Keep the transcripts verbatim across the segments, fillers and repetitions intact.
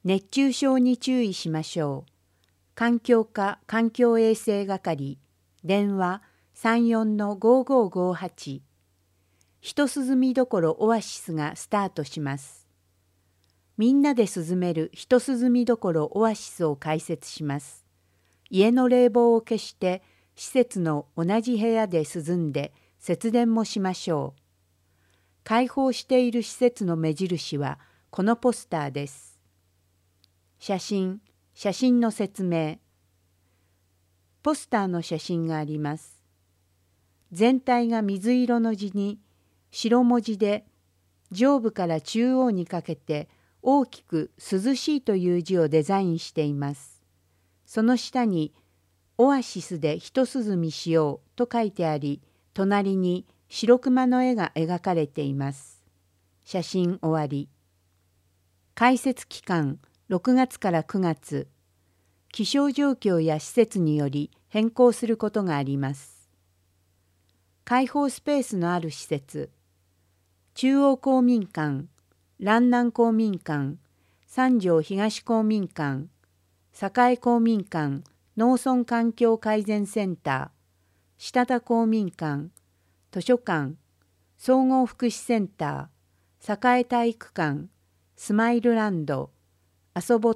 熱中症に注意しましょう。環境課環境衛生係、電話 さんよんのごーごーごーはち。一涼みどころオアシスがスタートします。みんなで涼める一涼みどころオアシスを開設します。家の冷房を消して施設の同じ部屋で涼んで節電もしましょう。開放している施設の目印はこのポスターです。写真、写真の説明。ポスターの写真があります。全体が水色の字に白文字で上部から中央にかけて大きく涼しいという字をデザインしています。その下にオアシスでひと涼みしようと書いてあり、隣に白熊の絵が描かれています。写真終わり。開設期間ろくがつからくがつ。気象状況や施設により変更することがあります。開放スペースのある施設。中央公民館、蘭南公民館、三条東公民館、栄公民館、農村環境改善センター、下田公民館、図書館、総合福祉センター、栄体育館、スマイルランド、遊ぼって、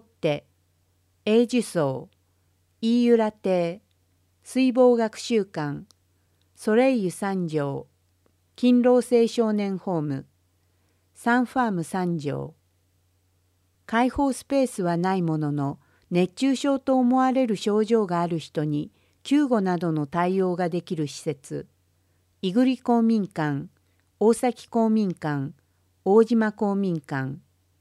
永寿荘、飯浦亭、水防学習館、ソレイユ三条、勤労青少年ホーム、サンファーム三条。開放スペースはないものの、熱中症と思われる症状がある人に救護などの対応ができる施設、井栗公民館、大崎公民館、大島公民館。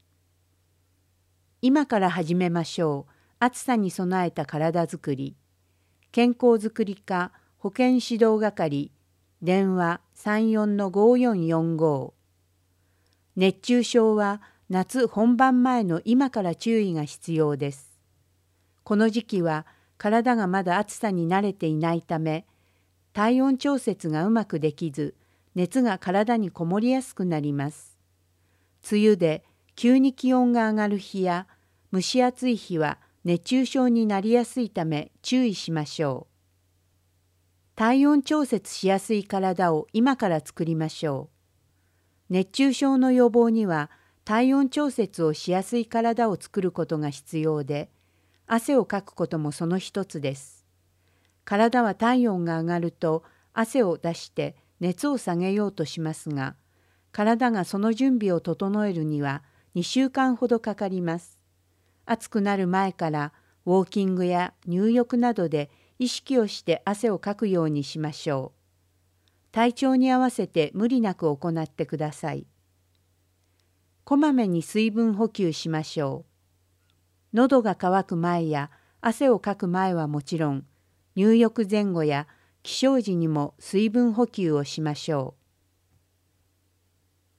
今から始めましょう。暑さに備えた体づくり。健康づくり課保健指導係、電話 さんよんのごーよんよんご。熱中症は夏本番前の今から注意が必要です。この時期は体がまだ暑さに慣れていないため、体温調節がうまくできず、熱が体にこもりやすくなります。梅雨で急に気温が上がる日や蒸し暑い日は熱中症になりやすいため注意しましょう。体温調節しやすい体を今から作りましょう。熱中症の予防には体温調節をしやすい体を作ることが必要で、汗をかくこともその一つです。体は体温が上がると汗を出して熱を下げようとしますが、体がその準備を整えるにはにしゅうかんほどかかります。暑くなる前からウォーキングや入浴などで意識をして汗をかくようにしましょう。体調に合わせて無理なく行ってください。こまめに水分補給しましょう。喉が渇く前や汗をかく前はもちろん、入浴前後や起床時にも水分補給をしましょ